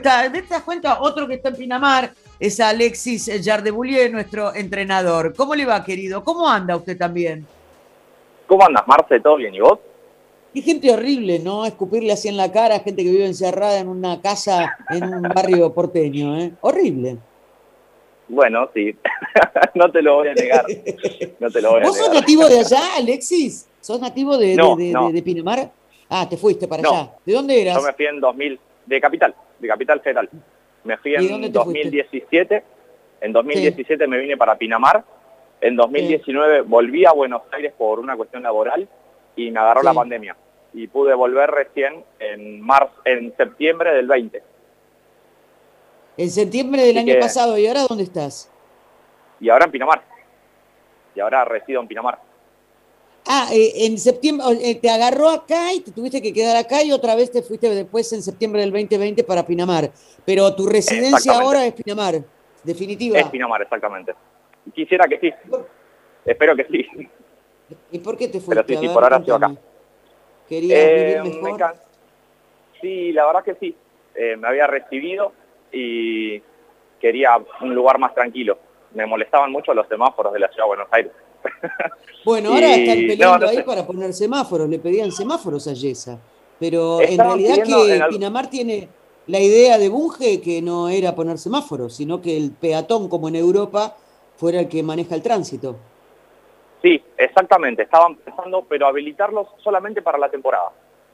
está, ¿te das cuenta? Otro que está en Pinamar es Alexis Yardeboulier, nuestro entrenador. ¿Cómo le va, querido? ¿Cómo anda usted también? ¿Cómo andas, Marce? ¿Todo bien? ¿Y vos? Qué gente horrible, ¿no? Escupirle así en la cara a gente que vive encerrada en una casa en un barrio porteño, ¿eh? Horrible. Bueno, sí. No te lo voy a negar. No te lo voy a ¿Vos sos negar. nativo de allá, Alexis? ¿Sos nativo No, no, de Pinamar? Ah, te fuiste para no. allá. ¿De dónde Yo me eras? fui en 2000, de Capital Federal. Me fui ¿Y dónde en te fuiste? 2017. En Sí, 2017 me vine para Pinamar. En sí, 2019 volví a Buenos Aires por una cuestión laboral y me agarró la sí. pandemia. Y pude volver recién en septiembre del 20. En septiembre del Así año que, pasado, ¿y ahora dónde estás? y ahora en Pinamar. Y ahora resido en Pinamar. Ah, en septiembre te agarró acá y te tuviste que quedar acá y otra vez te fuiste después en septiembre del 2020 para Pinamar. Pero tu residencia Exactamente. ahora es Pinamar, Es definitiva. Pinamar, exactamente. Quisiera que sí. Espero que sí. ¿Y por qué te Pero fuiste? sí, A sí, por ver, ahora sigo acá. contame. ¿Querías vivir Me mejor? Sí, la verdad que sí. Me había recibido y quería un lugar más tranquilo. Me molestaban mucho los semáforos de la ciudad de Buenos Aires. Bueno, ahora están Y no, peleando no ahí sé. para poner semáforos, le pedían semáforos a Yesa. Pero en Estaban realidad pidiendo que Pinamar tiene la idea de Bunge que no era poner semáforos, sino que el peatón, como en Europa, fuera el que maneja el tránsito. Sí, exactamente. Estaban pensando, pero habilitarlos solamente para la temporada.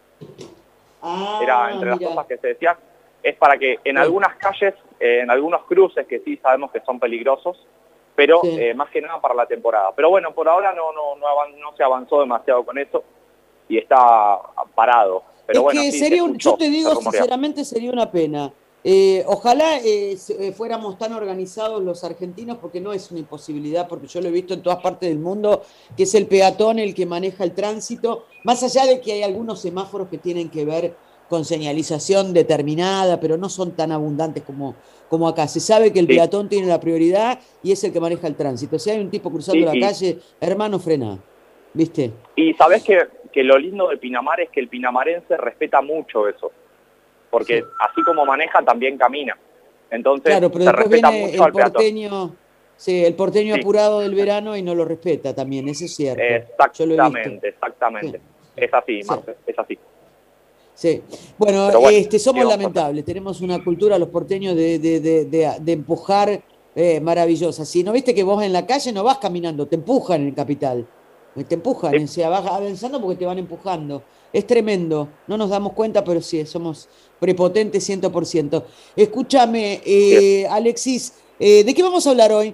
Era Ah, entre las cosas mira. que se decía, es para que en Sí, algunas calles, en algunos cruces que sí sabemos que son peligrosos, pero sí. más que nada para la temporada. Pero bueno, por ahora no se avanzó demasiado con eso y está parado. Pero Es bueno, que sí, se sería yo escuchó, te se digo rumoreó. sinceramente, sería una pena. Ojalá fuéramos tan organizados los argentinos, porque no es una imposibilidad, porque yo lo he visto en todas partes del mundo, que es el peatón el que maneja el tránsito, más allá de que hay algunos semáforos que tienen que ver con señalización determinada, pero no son tan abundantes como acá. Se sabe que el Sí, peatón tiene la prioridad y es el que maneja el tránsito. Si hay un tipo cruzando la y, calle, hermano, frena, ¿viste? y sabés que lo lindo de Pinamar es que el pinamarense respeta mucho eso, porque Sí. así como maneja, también camina. Entonces, Claro, pero se después respeta viene mucho el al peatón. porteño, sí, el porteño Sí, apurado del verano y no lo respeta también, eso es cierto. Yo lo he visto. exactamente, Sí, exactamente. Es así, sí, Marce, es así. sí. Bueno, Pero bueno, ¿qué somos vamos a hacer? lamentables, tenemos una cultura los porteños de empujar maravillosa. Si no viste que vos en la calle no vas caminando, te empujan en Capital. Te empujan, Sí, o sea, vas avanzando porque te van empujando. Es tremendo, no nos damos cuenta, pero sí, somos prepotentes 100%. Escúchame, sí. Alexis, ¿de qué vamos a hablar hoy?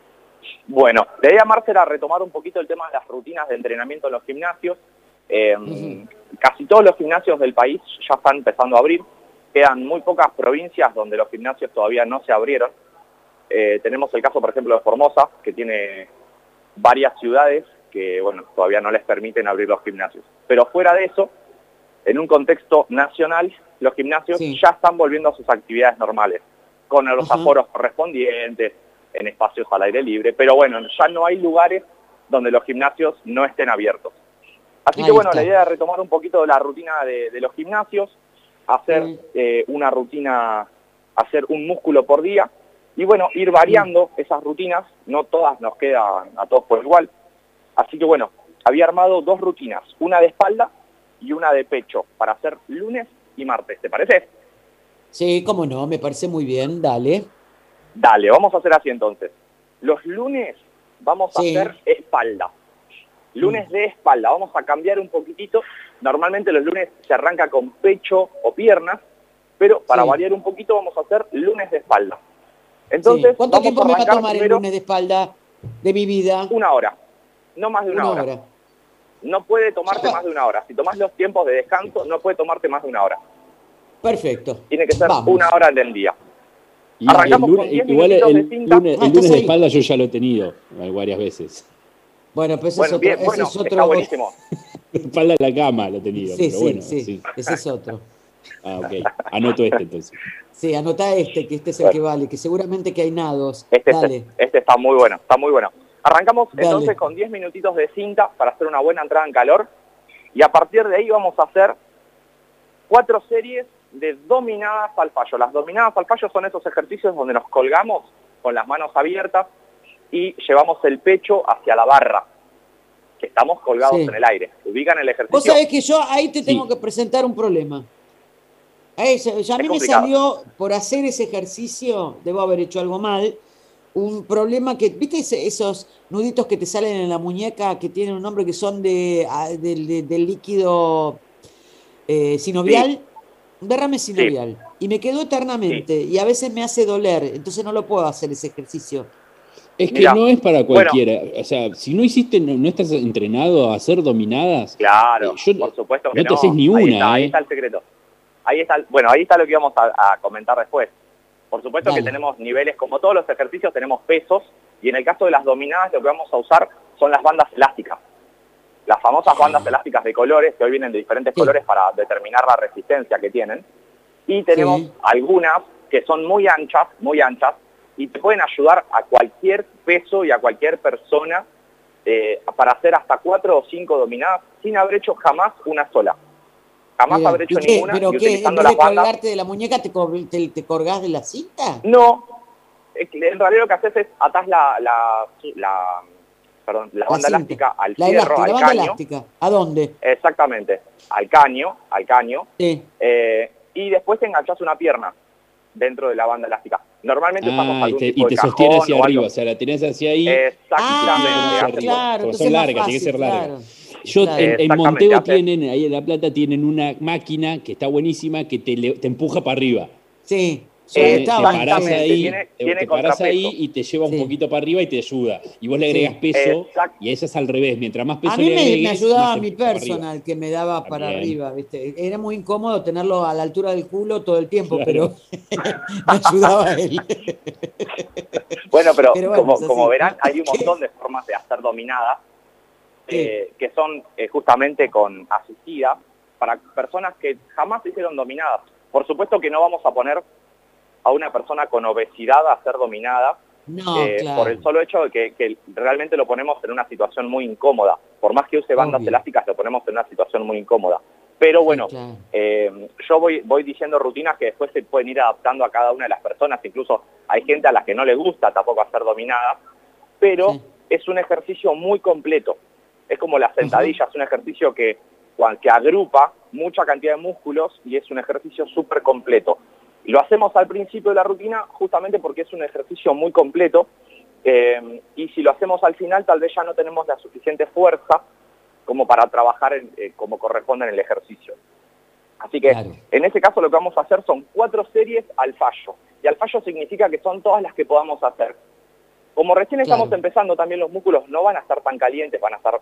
Bueno, la idea, Marce, era retomar un poquito el tema de las rutinas de entrenamiento en los gimnasios. Ujú. Casi todos los gimnasios del país ya están empezando a abrir. Quedan muy pocas provincias donde los gimnasios todavía no se abrieron. Tenemos el caso, por ejemplo, de Formosa, que tiene varias ciudades que, bueno, todavía no les permiten abrir los gimnasios. Pero fuera de eso, en un contexto nacional, los gimnasios Sí, ya están volviendo a sus actividades normales, con los ajá, aforos correspondientes, en espacios al aire libre, pero bueno, ya no hay lugares donde los gimnasios no estén abiertos. Así que ahí bueno, la está. idea es retomar un poquito de la rutina de los gimnasios, hacer Sí, una rutina, hacer un músculo por día, y bueno, ir sí. variando esas rutinas, no todas nos quedan a todos por igual. Así que bueno, había armado dos rutinas, una de espalda y una de pecho, para hacer lunes y martes, ¿te parece? Sí, cómo no, me parece muy bien, dale. Dale, vamos a hacer así entonces. Los lunes vamos a hacer Sí. espalda. Mm, Lunes de espalda, vamos a cambiar un poquitito. Normalmente los lunes se arranca con pecho o piernas, pero para sí, variar un poquito vamos a hacer lunes de espalda. sí. Entonces ¿Cuánto vamos a tiempo me va a arrancar tomar el primero lunes de espalda de mi vida? una hora, no más de una Una hora. hora. No puede Ya tomarte más va. de una hora. Si tomás los tiempos de descanso, no puede tomarte más de una hora. Perfecto. Tiene que ser una Vamos. hora en el día. Y el Arrancamos lunes, con 10 igual minutitos de cinta. Ah, el ¿estás lunes de ahí? espalda yo ya lo he tenido varias veces. Bueno, pues Bueno, bien, ese bueno, es está otro. buenísimo. Espalda en la cama lo he tenido, Sí, pero sí, bueno, sí. sí. Ese es otro. Ah, ok. Anoto este entonces. Sí, anotá este, que este es el Bueno, que vale, que seguramente que hay nados. este, Dale, este está muy bueno, está muy bueno. Arrancamos entonces dale. con 10 minutitos de cinta para hacer una buena entrada en calor. Y a partir de ahí vamos a hacer 4 series de dominadas al fallo. Las dominadas al fallo son esos ejercicios donde nos colgamos con las manos abiertas y llevamos el pecho hacia la barra, que estamos colgados en el aire. ¿Ubican el ejercicio? Vos sabés que yo ahí te Sí. tengo que presentar un problema. Ya a mí me salió, por hacer ese ejercicio, debo haber hecho algo mal, un problema que, ¿viste esos nuditos que te salen en la muñeca que tienen un nombre que son del líquido sinovial? Sí. Un derrame sinovial. Sí. Y me quedó eternamente. Y a veces me hace doler. Entonces no lo puedo hacer ese ejercicio. Es que Mirá, no es para cualquiera. O sea, si no hiciste, no estás entrenado a hacer dominadas. Claro, por supuesto que no te haces ni una. Ahí está el secreto. Ahí está lo que íbamos a comentar después. Por supuesto que tenemos niveles, como todos los ejercicios, tenemos pesos, y en el caso de las dominadas lo que vamos a usar son las bandas elásticas. Las famosas bandas elásticas de colores, que hoy vienen de diferentes colores para determinar la resistencia que tienen. Y tenemos algunas que son muy anchas, y te pueden ayudar a cualquier peso y a cualquier persona para hacer hasta 4 o 5 dominadas sin haber hecho jamás una sola. Jamás haber hecho ninguna. ¿Pero y qué? utilizando ¿En vez de las bandas, colgarte de la muñeca te colgás de la cinta? No, en realidad lo que haces es atás la banda elástica al fierro, al la banda caño. elástica. ¿A dónde? Exactamente, al caño. Sí. Y después te enganchás una pierna dentro de la banda elástica. Normalmente usamos algún y tipo te de sostiene cajón hacia o arriba, algo. o sea, la tenés hacia ahí. Exactamente. Claro, porque entonces son es más largas, tiene que ser fácil, larga. claro. En Exactamente, Monteo haces- tienen, ahí en La Plata tienen una máquina que está buenísima que te empuja para arriba. Sí, Te estaba parás exactamente, ahí, tiene te parás ahí contrapeso. y te lleva un Sí. poquito para arriba y te ayuda. Y vos le agregás peso y esa es al revés. Mientras más peso A mí le me agregues, ayudaba más mi empuja para arriba. personal, que me daba para También. arriba, ¿viste? Era muy incómodo tenerlo a la altura del culo todo el tiempo, Claro. pero me ayudaba él. Bueno, pero Pero bueno, es así. como verán, hay un montón de formas de hacer dominadas que son justamente con asistida para personas que jamás hicieron dominadas. Por supuesto que no vamos a poner a una persona con obesidad a hacer dominada por el solo hecho de que realmente lo ponemos en una situación muy incómoda. Por más que use bandas elásticas, lo ponemos en una situación muy incómoda. Pero bueno, yo voy diciendo rutinas que después se pueden ir adaptando a cada una de las personas. Incluso hay gente a la que no le gusta tampoco hacer dominada, pero es un ejercicio muy completo. Es como la sentadilla, es un ejercicio que agrupa mucha cantidad de músculos y es un ejercicio súper completo. Y lo hacemos al principio de la rutina justamente porque es un ejercicio muy completo y si lo hacemos al final tal vez ya no tenemos la suficiente fuerza como para trabajar como corresponde en el ejercicio. Así que en ese caso lo que vamos a hacer son 4 series al fallo. Y al fallo significa que son todas las que podamos hacer. Como recién estamos empezando, también los músculos no van a estar tan calientes, van a estar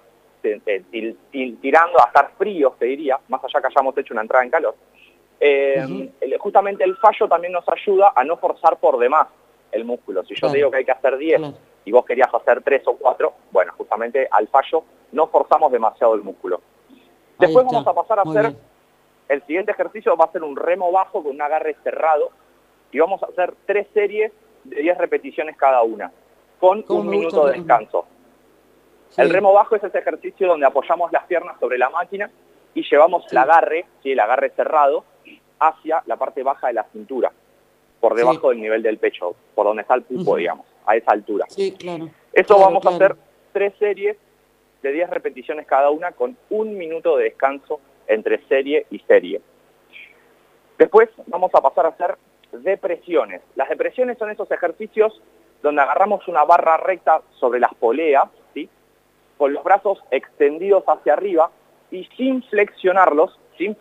tirando a estar fríos, te diría, más allá que hayamos hecho una entrada en calor. Justamente el fallo también nos ayuda a no forzar por demás el músculo. Si yo te digo que hay que hacer 10 y vos querías hacer 3 o 4, bueno, justamente al fallo no forzamos demasiado el músculo. Después vamos a pasar a hacer, el siguiente ejercicio va a ser un remo bajo con un agarre cerrado y vamos a hacer 3 series de 10 repeticiones cada una, con 1 minuto de descanso. El remo bajo es ese ejercicio donde apoyamos las piernas sobre la máquina y llevamos el agarre cerrado, hacia la parte baja de la cintura, por debajo del nivel del pecho, por donde está el pupo, digamos, a esa altura. Eso vamos a hacer 3 series de 10 repeticiones cada una, con 1 minuto de descanso entre serie y serie. Después vamos a pasar a hacer depresiones. Las depresiones son esos ejercicios donde agarramos una barra recta sobre las poleas, ¿sí?, con los brazos extendidos hacia arriba y sin flexionarlos,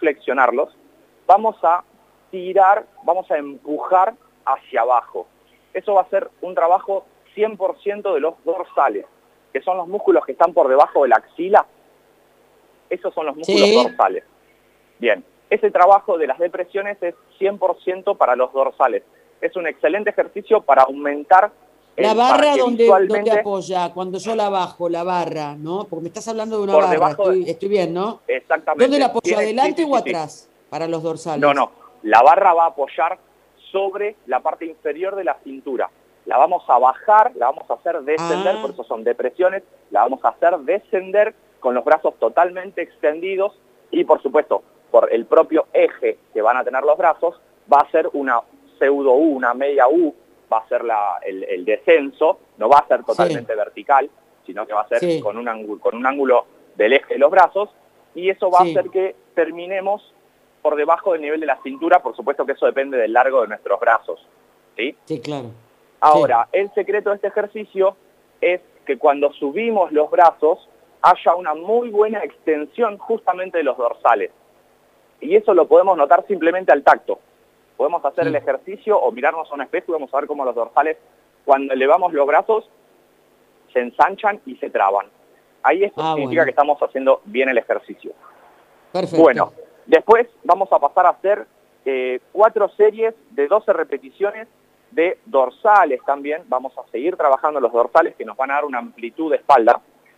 vamos a tirar, vamos a empujar hacia abajo. Eso va a ser un trabajo 100% de los dorsales, que son los músculos que están por debajo de la axila. Esos son los músculos dorsales. Bien, ese trabajo de las depresiones es 100% para los dorsales. Es un excelente ejercicio para aumentar la barra donde apoya, cuando yo la bajo, la barra, ¿no? Porque me estás hablando de una barra, estoy bien, ¿no? Exactamente. ¿Dónde la apoyo, adelante o atrás, para los dorsales? No, la barra va a apoyar sobre la parte inferior de la cintura. La vamos a bajar, la vamos a hacer descender, por eso son depresiones, la vamos a hacer descender con los brazos totalmente extendidos y, por supuesto, por el propio eje que van a tener los brazos, va a ser una pseudo U, una media U, va a ser el descenso, no va a ser totalmente vertical, sino que va a ser con un ángulo del eje de los brazos, y eso va a hacer que terminemos por debajo del nivel de la cintura. Por supuesto que eso depende del largo de nuestros brazos, ¿sí? Sí, claro. Ahora, el secreto de este ejercicio es que cuando subimos los brazos haya una muy buena extensión justamente de los dorsales. Y eso lo podemos notar simplemente al tacto. Podemos hacer el ejercicio o mirarnos a un espejo y vamos a ver cómo los dorsales, cuando elevamos los brazos, se ensanchan y se traban. Ahí esto significa que estamos haciendo bien el ejercicio. Perfecto. Bueno, después vamos a pasar a hacer 4 series de 12 repeticiones de dorsales también. Vamos a seguir trabajando los dorsales, que nos van a dar una amplitud de espalda.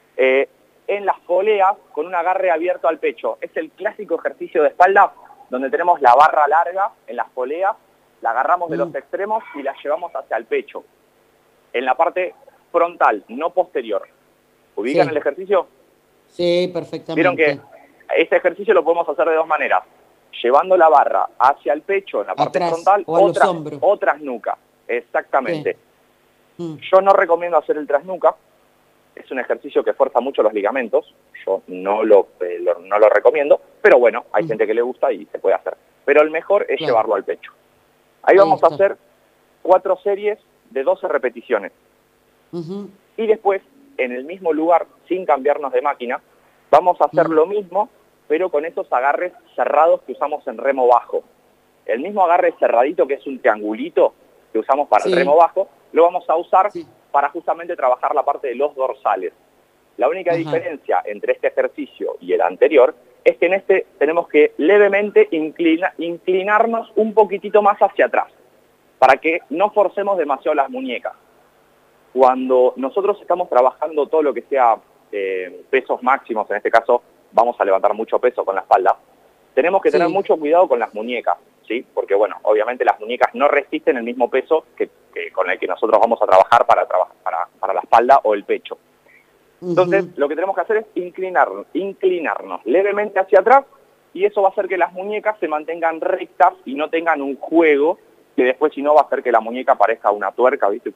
En las poleas, con un agarre abierto al pecho. Es el clásico ejercicio de espalda, donde tenemos la barra larga en las poleas, la agarramos de los extremos y la llevamos hacia el pecho. En la parte frontal, no posterior. ¿Ubican el ejercicio? Sí, perfectamente. Vieron que este ejercicio lo podemos hacer de 2 maneras. Llevando la barra hacia el pecho en la parte frontal o tras nuca. Exactamente. Yo no recomiendo hacer el tras nuca. Es un ejercicio que fuerza mucho los ligamentos. Yo no lo recomiendo. Pero bueno, hay gente que le gusta y se puede hacer. Pero el mejor es llevarlo al pecho. Ahí vamos a hacer 4 series de 12 repeticiones. Y después, en el mismo lugar, sin cambiarnos de máquina, vamos a hacer lo mismo, pero con esos agarres cerrados que usamos en remo bajo. El mismo agarre cerradito, que es un triangulito que usamos para el remo bajo, lo vamos a usar para justamente trabajar la parte de los dorsales. La única diferencia entre este ejercicio y el anterior es que en este tenemos que levemente inclinarnos un poquitito más hacia atrás, para que no forcemos demasiado las muñecas. Cuando nosotros estamos trabajando todo lo que sea pesos máximos, en este caso vamos a levantar mucho peso con la espalda, tenemos que tener mucho cuidado con las muñecas, ¿sí? Porque bueno, obviamente las muñecas no resisten el mismo peso que con el que nosotros vamos a trabajar para la espalda o el pecho. Entonces, lo que tenemos que hacer es inclinarnos levemente hacia atrás, y eso va a hacer que las muñecas se mantengan rectas y no tengan un juego que después, si no, va a hacer que la muñeca parezca una tuerca, ¿viste?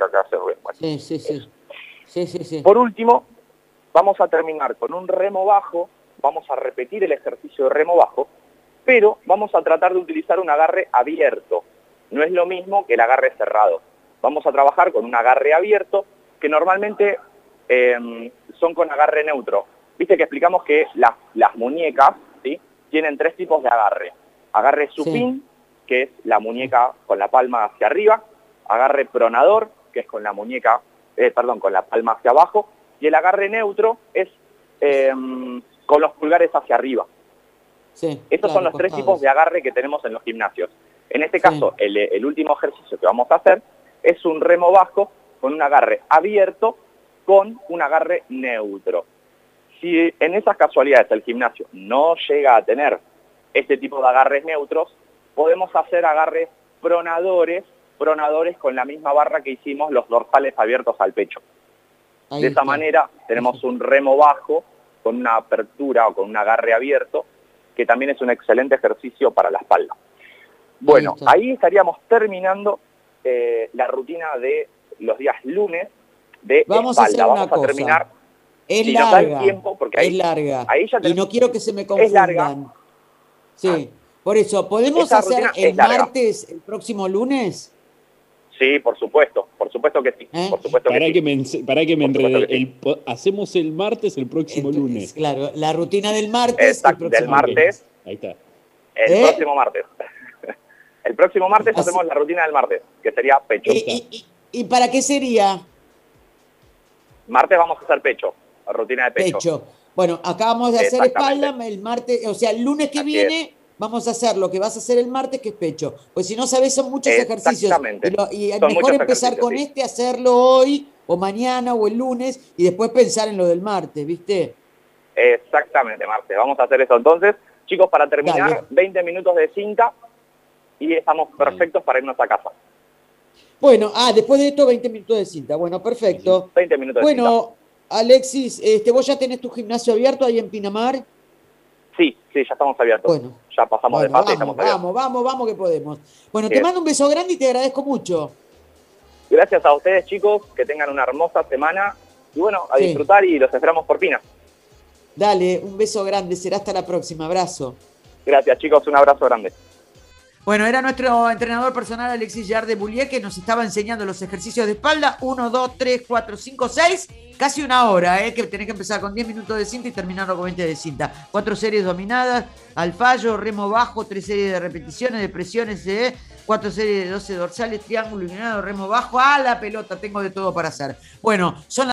Bueno, Por último, vamos a terminar con un remo bajo. Vamos a repetir el ejercicio de remo bajo, pero vamos a tratar de utilizar un agarre abierto. No es lo mismo que el agarre cerrado. Vamos a trabajar con un agarre abierto, que normalmente son con agarre neutro. Viste que explicamos que las muñecas, ¿sí?, tienen 3 tipos de agarre. Agarre supín, que es la muñeca con la palma hacia arriba. Agarre pronador, que es con la muñeca, con la palma hacia abajo. Y el agarre neutro es con los pulgares hacia arriba. Estos son los 3 tipos de agarre que tenemos en los gimnasios. En este caso, el último ejercicio que vamos a hacer es un remo bajo con un agarre abierto con un agarre neutro. Si en esas casualidades el gimnasio no llega a tener este tipo de agarres neutros, podemos hacer agarres pronadores con la misma barra que hicimos, los dorsales abiertos al pecho. De esa manera tenemos un remo bajo con una apertura o con un agarre abierto, que también es un excelente ejercicio para la espalda. Bueno, ahí estaríamos terminando la rutina de los días lunes de espalda. Vamos a terminar. Es si larga, nos da el tiempo, porque ahí, es larga. Ahí ya y no quiero que se me confundan. Es larga. Sí, por eso, ¿podemos hacer el martes, el próximo lunes? Sí, por supuesto que sí. Por supuesto para que que me enrede. Hacemos el martes, el próximo lunes. Claro, la rutina del martes. Exacto, del martes. Ahí está. El próximo martes. El próximo martes hacemos la rutina del martes, que sería pecho. ¿Y para qué sería? Martes vamos a hacer pecho, la rutina de pecho. Bueno, acá vamos a hacer espalda el martes, o sea, el lunes que viene vamos a hacer lo que vas a hacer el martes, que es pecho. Pues si no sabes, son muchos ejercicios. Y es mejor empezar con hacerlo hoy, o mañana, o el lunes, y después pensar en lo del martes, ¿viste? Exactamente, Marce. Vamos a hacer eso. Entonces, chicos, para terminar, 20 minutos de cinta y estamos perfectos para irnos a casa. Bueno, después de esto, 20 minutos de cinta. Bueno, perfecto. 20 minutos de cinta. Bueno, Alexis, ¿vos ya tenés tu gimnasio abierto ahí en Pinamar? Sí, sí, ya estamos abiertos. Bueno, Ya pasamos de fase y estamos abiertos. vamos que podemos. Bueno, te Bien. mando un beso grande y te agradezco mucho. Gracias a ustedes, chicos, que tengan una hermosa semana. Y bueno, a Sí. disfrutar y los esperamos por Pina. Dale, un beso grande, será hasta la próxima, abrazo. Gracias, chicos, un abrazo grande. Bueno, era nuestro entrenador personal Alexis Yard de Boulier que nos estaba enseñando los ejercicios de espalda. 1, 2, 3, 4, 5, 6. Casi una hora, que tenés que empezar con 10 minutos de cinta y terminarlo con 20 de cinta. 4 series dominadas, al fallo, remo bajo, 3 series de repeticiones, de presiones, 4 series de 12 dorsales, triángulo inclinado, remo bajo. ¡Ah, la pelota! Tengo de todo para hacer. Bueno, son